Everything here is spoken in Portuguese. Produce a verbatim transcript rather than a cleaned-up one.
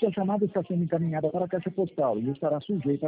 Sua chamada está sendo encaminhada para a caixa postal e estará sujeita